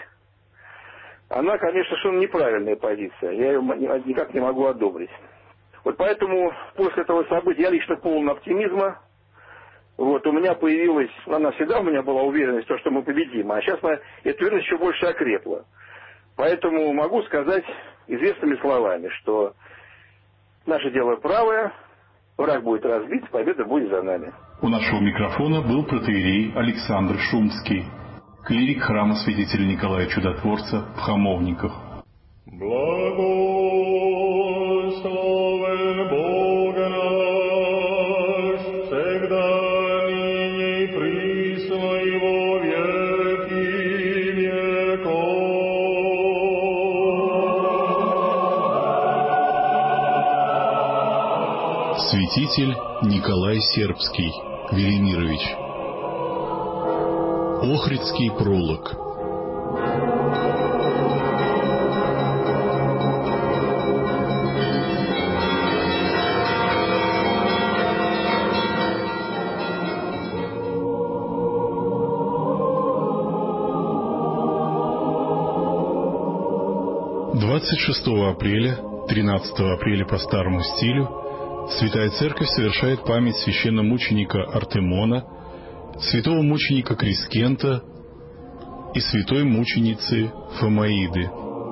она, конечно, совершенно неправильная позиция. Я ее никак не могу одобрить. Вот поэтому после этого события я лично полон оптимизма. Вот, у меня появилась, она всегда у меня была уверенность, что мы победим, а сейчас эта уверенность еще больше окрепла. Поэтому могу сказать известными словами, что наше дело правое, враг будет разбит, победа будет за нами. У нашего микрофона был протоиерей Александр Шумский, клирик храма святителя Николая Чудотворца в Хамовниках. Благословен Бог наш, всегда ныне и присно и во веки веков. Святитель Николай Сербский, Велимирович. Охридский пролог. Апреля, 13 апреля по старому стилю, Святая Церковь совершает память священномученика Артемона, святого мученика Крискента и святой мученицы Фомаиды.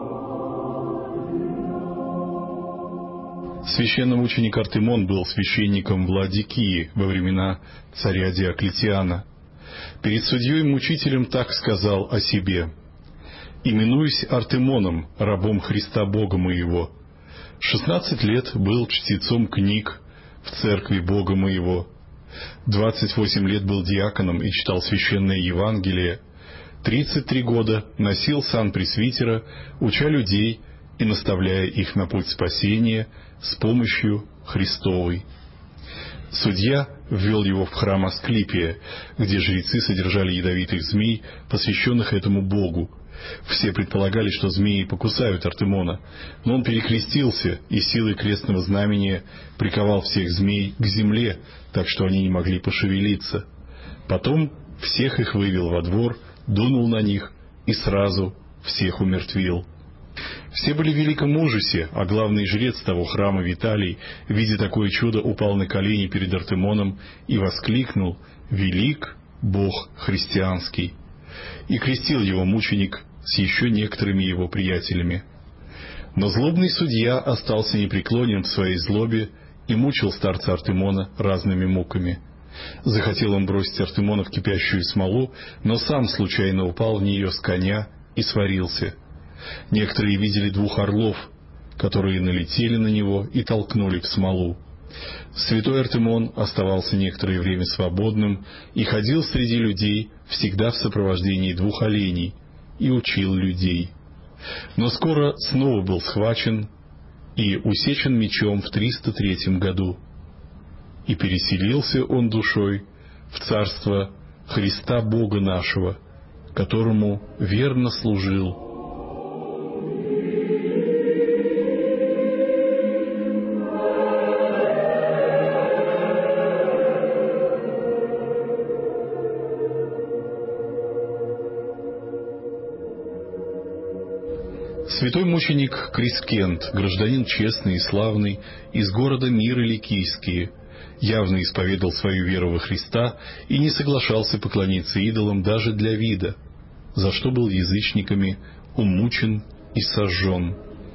Священномученик Артемон был священником в Ладикии во времена царя Диоклетиана. Перед судьей-мучителем так сказал о себе: «Именуюсь Артемоном, рабом Христа Бога моего. 16 лет был чтецом книг в церкви Бога моего. 28 лет был диаконом и читал священное Евангелие. 33 года носил сан пресвитера, уча людей и наставляя их на путь спасения с помощью Христовой». Судья ввел его в храм Асклипия, где жрецы содержали ядовитых змей, посвященных этому Богу, Все предполагали, что змеи покусают Артемона, но он перекрестился и силой крестного знамения приковал всех змей к земле, так что они не могли пошевелиться. Потом всех их вывел во двор, дунул на них и сразу всех умертвил. Все были в великом ужасе, а главный жрец того храма Виталий, видя такое чудо, упал на колени перед Артемоном и воскликнул: «Велик Бог христианский!» И крестил его мученик с еще некоторыми его приятелями. Но злобный судья остался непреклонен в своей злобе и мучил старца Артемона разными муками. Захотел он бросить Артемона в кипящую смолу, но сам случайно упал в нее с коня и сварился. Некоторые видели 2 орлов, которые налетели на него и толкнули в смолу. Святой Артемон оставался некоторое время свободным и ходил среди людей всегда в сопровождении 2 оленей и учил людей. Но скоро снова был схвачен и усечен мечом в 303 году. И переселился он душой в царство Христа Бога нашего, которому верно служил. Святой мученик Крискент, гражданин честный и славный, из города Миры Ликийские, явно исповедал свою веру во Христа и не соглашался поклониться идолам даже для вида, за что был язычниками умучен и сожжен.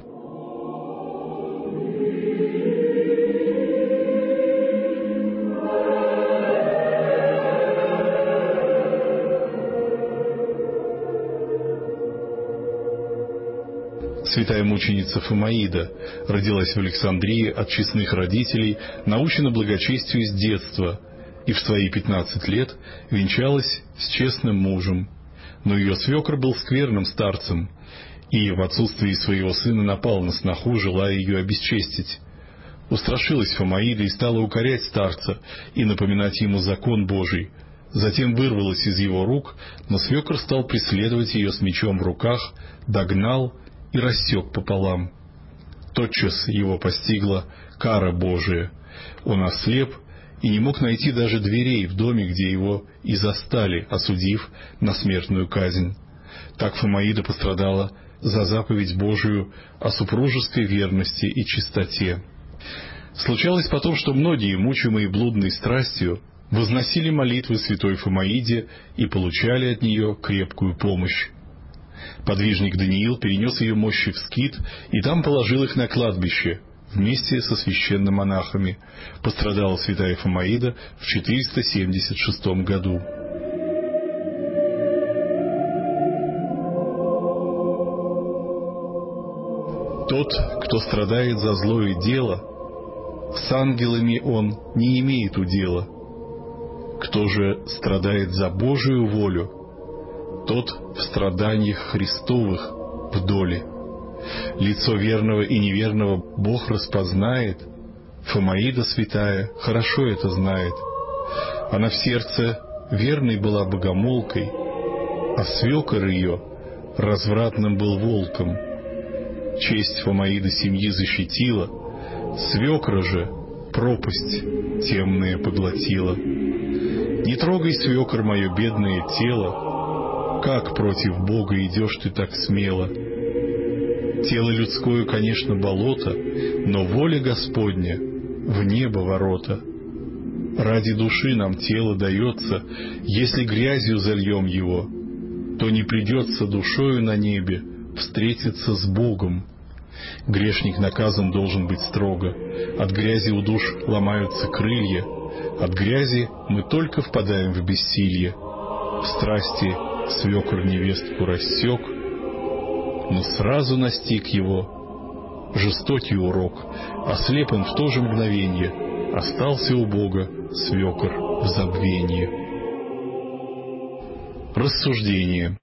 Святая мученица Фомаида родилась в Александрии от честных родителей, научена благочестию с детства и в свои 15 лет венчалась с честным мужем. Но ее свекр был скверным старцем и в отсутствии своего сына напал на сноху, желая ее обесчестить. Устрашилась Фомаида и стала укорять старца и напоминать ему закон Божий. Затем вырвалась из его рук, но свекр стал преследовать ее с мечом в руках, догнал и рассек пополам. Тотчас его постигла кара Божия. Он ослеп и не мог найти даже дверей в доме, где его и застали, осудив на смертную казнь. Так Фомаида пострадала за заповедь Божию о супружеской верности и чистоте. Случалось потом, что многие, мучимые блудной страстью, возносили молитвы святой Фомаиде и получали от нее крепкую помощь. Подвижник Даниил перенес ее мощи в Скит и там положил их на кладбище вместе со священномонахами. Пострадала святая Фомаида в 476 году. Тот, кто страдает за злое дело, с ангелами он не имеет удела. Кто же страдает за Божию волю, тот в страданиях Христовых в доле. Лицо верного и неверного Бог распознает, Фомаида святая хорошо это знает. Она в сердце верной была богомолкой, а свекор ее развратным был волком. Честь Фомаиды семьи защитила, свекра же пропасть темная поглотила. Не трогай, свекор, мое бедное тело, как против Бога идешь ты так смело? Тело людское, конечно, болото, но воля Господня в небо ворота. Ради души нам тело дается, если грязью зальем его, то не придется душою на небе встретиться с Богом. Грешник наказан должен быть строго. От грязи у душ ломаются крылья. От грязи мы только впадаем в бессилье. В страсти свекор невестку рассек, но сразу настиг его жестокий урок. Ослеп он в то же мгновенье, остался у Бога свекор в забвении. Рассуждение.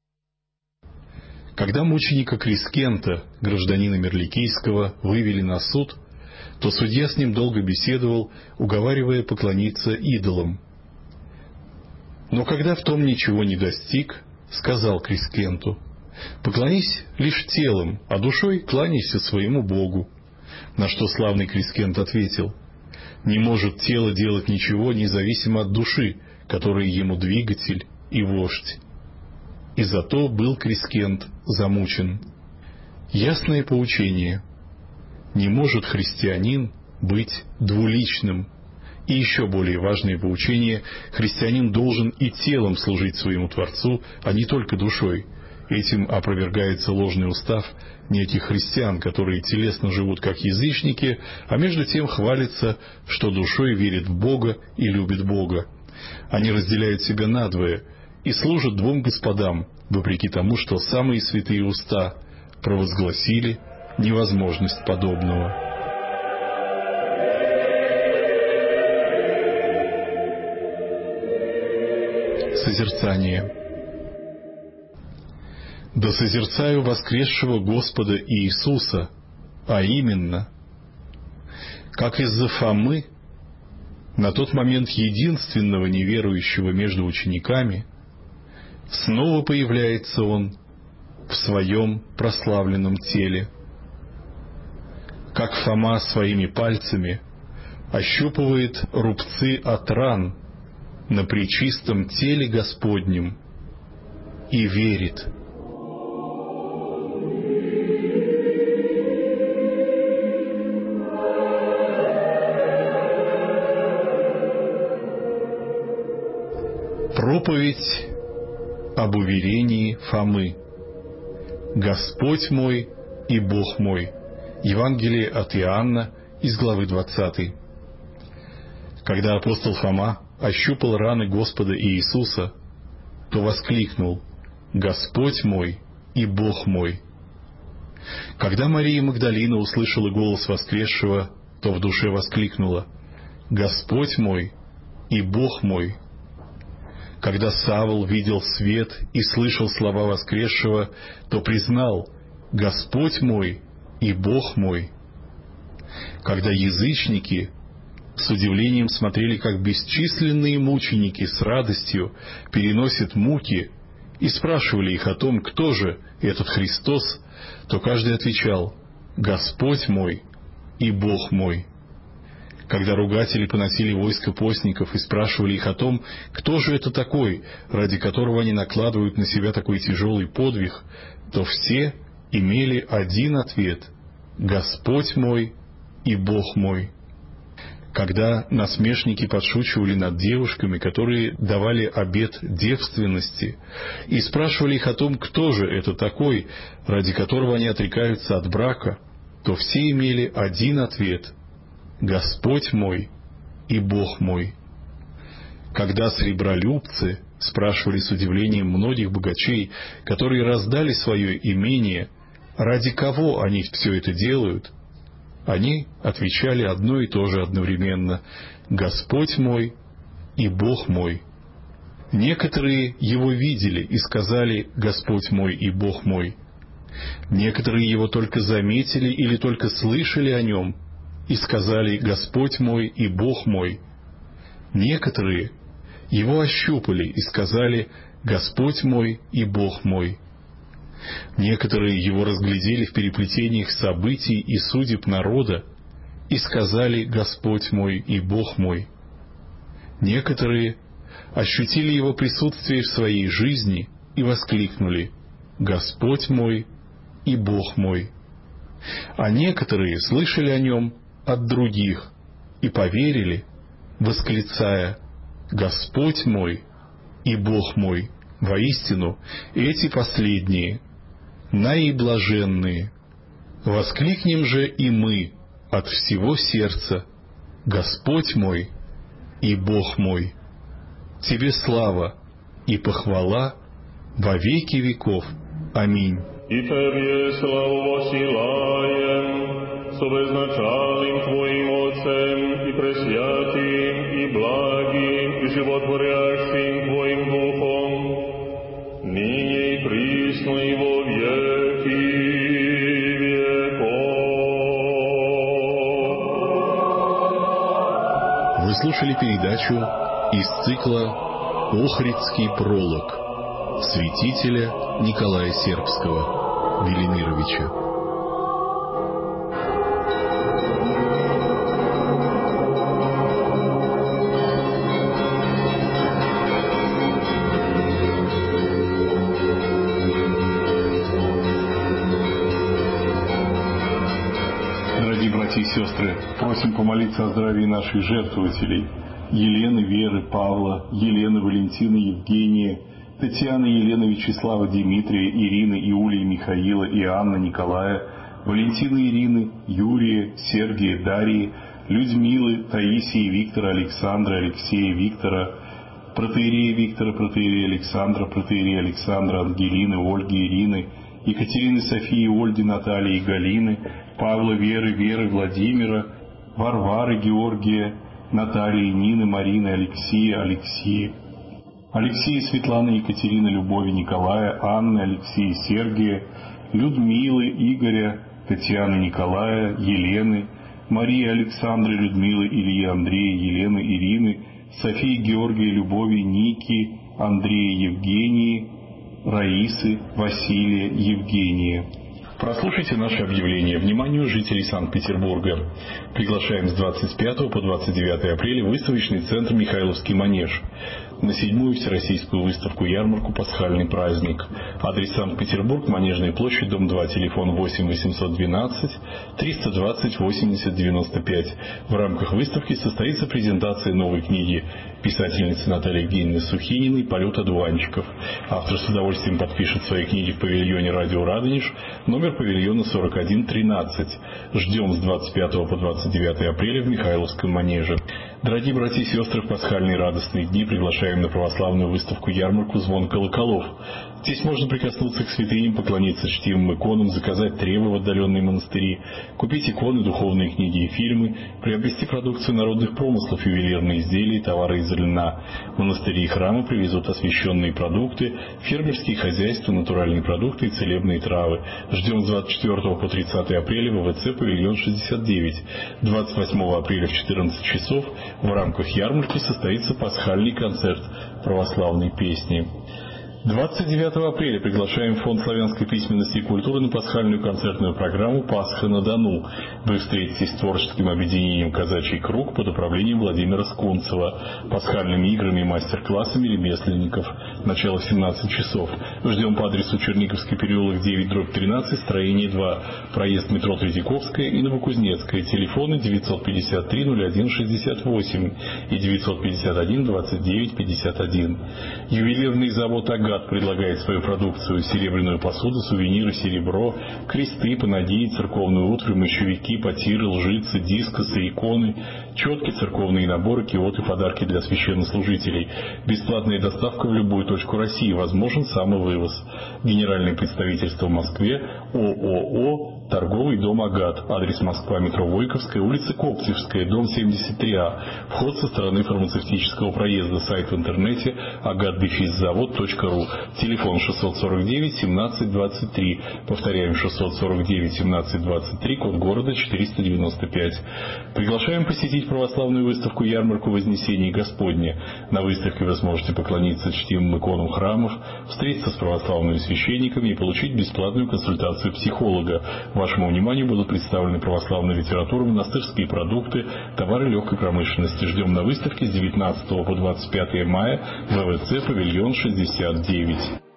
Когда мученика Крискента, гражданина Мирликийского, вывели на суд, то судья с ним долго беседовал, уговаривая поклониться идолам. Но когда в том ничего не достиг, сказал Крискенту: Поклонись лишь телом, а душой кланяйся своему Богу. На что славный Крискент ответил: не может тело делать ничего, независимо от души, которая ему двигатель и вождь. И зато был Крискент замучен. Ясное поучение. Не может христианин быть двуличным. И еще более важное поучение: христианин должен и телом служить своему Творцу, а не только душой. Этим опровергается ложный устав неких христиан, которые телесно живут как язычники, а между тем хвалятся, что душой верят в Бога и любят Бога. Они разделяют себя надвое и служат двум господам, вопреки тому, что самые святые уста провозгласили невозможность подобного. Созерцание. Да созерцаю воскресшего Господа Иисуса, а именно, как из-за Фомы, на тот момент единственного неверующего между учениками, снова появляется Он в своем прославленном теле. Как Фома своими пальцами ощупывает рубцы от ран на пречистом теле Господнем и верит. Проповедь об уверении Фомы. Господь мой и Бог мой. Евангелие от Иоанна из главы 20. Когда апостол Фома ощупал раны Господа Иисуса, то воскликнул: «Господь мой и Бог мой». Когда Мария Магдалина услышала голос воскресшего, то в душе воскликнула: «Господь мой и Бог мой». Когда Савл видел свет и слышал слова воскресшего, то признал: «Господь мой и Бог мой». Когда язычники с удивлением смотрели, как бесчисленные мученики с радостью переносят муки, и спрашивали их о том, кто же этот Христос, то каждый отвечал: «Господь мой и Бог мой». Когда ругатели поносили войско постников и спрашивали их о том, кто же это такой, ради которого они накладывают на себя такой тяжелый подвиг, то все имели один ответ: «Господь мой и Бог мой». Когда насмешники подшучивали над девушками, которые давали обет девственности, и спрашивали их о том, кто же это такой, ради которого они отрекаются от брака, то все имели один ответ: «Господь мой и Бог мой». Когда сребролюбцы спрашивали с удивлением многих богачей, которые раздали свое имение, ради кого они все это делают, они отвечали одно и то же одновременно: «Господь мой и Бог мой». Некоторые его видели и сказали: «Господь мой и Бог мой». Некоторые его только заметили или только слышали о нем и сказали: «Господь мой и Бог мой». Некоторые его ощупали и сказали: «Господь мой и Бог мой». Некоторые его разглядели в переплетениях событий и судеб народа и сказали: «Господь мой и Бог мой». Некоторые ощутили его присутствие в своей жизни и воскликнули: «Господь мой и Бог мой». А некоторые слышали о нем от других и поверили, восклицая: «Господь мой и Бог мой». Воистину, эти последние наиблаженные. Воскликнем же и мы от всего сердца: «Господь мой и Бог мой». Тебе слава и похвала во веки веков. Аминь. И Тебе славу посылаем, с обезначалым Твоим Отцем и пресвятым, и благим, и животворящим Твоим Духом, ныне и присно и во веки веков. Вы слушали передачу из цикла «Охридский пролог». святителя Николая Сербского Велимировича. Дорогие братья и сестры, просим помолиться о здравии наших жертвователей: Елены, Веры, Павла, Елены, Валентины, Евгения, Татьяны, Елены, Вячеслава, Дмитрия, Ирины, Иулии, Михаила, Иоанна, Николая, Валентины, Ирины, Юрия, Сергия, Дарьи, Людмилы, Таисии, Виктора, Александра, Алексея, Виктора, протоиерея Виктора, протоиерея Александра, Ангелины, Ольги, Ирины, Екатерины, Софии, Ольги, Натальи, Галины, Павла, Веры, Владимира, Варвары, Георгия, Натальи, Нины, Марины, Алексея, Светланы, Екатерины, Любови, Николая, Анны, Алексея, Сергия, Людмилы, Игоря, Татьяны, Николая, Елены, Марии, Александры, Людмилы, Ильи, Андрея, Елены, Ирины, Софии, Георгия, Любови, Ники, Андрея, Евгении, Раисы, Василия, Евгения. Прослушайте наше объявление. Вниманию жителей Санкт-Петербурга. Приглашаем с 25 по 29 апреля в выставочный центр «Михайловский манеж» на 7-ю Всероссийскую выставку-ярмарку «Пасхальный праздник». Адрес: Санкт-Петербург, Манежная площадь, дом 2, телефон 8 812 320 80 95. В рамках выставки состоится презентация новой книги писательницы Натальи Евгеньевны Сухининой «Полет одуванчиков». Автор с удовольствием подпишет свои книги в павильоне «Радио Радонеж», номер павильона 4113. Ждем с 25 по 29 апреля в Михайловском манеже. Дорогие братья и сестры, в пасхальные радостные дни приглашаем на православную выставку-ярмарку «Звон колоколов». Здесь можно прикоснуться к святыням, поклониться чтимым иконам, заказать требы в отдаленные монастыри, купить иконы, духовные книги и фильмы, приобрести продукцию народных промыслов, ювелирные изделия, товары из льна. Монастыри и храмы привезут освященные продукты, фермерские хозяйства, натуральные продукты и целебные травы. Ждем с 24 по 30 апреля в ВВЦ павильон 69. 28 апреля в 14 часов в рамках ярмарки состоится пасхальный концерт православной песни. 29 апреля приглашаем Фонд славянской письменности и культуры на пасхальную концертную программу «Пасха на Дону». Вы встретитесь с творческим объединением «Казачий круг» под управлением Владимира Скунцева, пасхальными играми и мастер-классами ремесленников. Начало в 17 часов. Ждем по адресу Черниговский переулок 9/13, строение 2, проезд метро Третьяковская и Новокузнецкая. Телефоны 953 01 68 и 951 29 51. Ювелирный завод «Агат» предлагает свою продукцию: серебряную посуду, сувениры, серебро, кресты, панагии, церковную утварь, мощевики, потиры, лжицы, дискосы, иконы, четки, церковные наборы, киоты, подарки для священнослужителей. Бесплатная доставка в любую точку России, возможен самовывоз. Генеральное представительство в Москве, ООО «Торговый дом Агат». Адрес: Москва, метро Войковская, улица Коптевская, дом 73А. Вход со стороны фармацевтического проезда. Сайт в интернете agat-завод.ру. Телефон 649 17 23. Повторяем: 649 17 23, код города 495. Приглашаем посетить православную выставку-ярмарку Вознесения Господня. На выставке вы сможете поклониться чтимым иконам храмов, встретиться с православными священниками и получить бесплатную консультацию психолога. Вашему вниманию будут представлены православная литература, монастырские продукты, товары легкой промышленности. Ждем на выставке с 19 по 25 мая в ВВЦ павильон 69.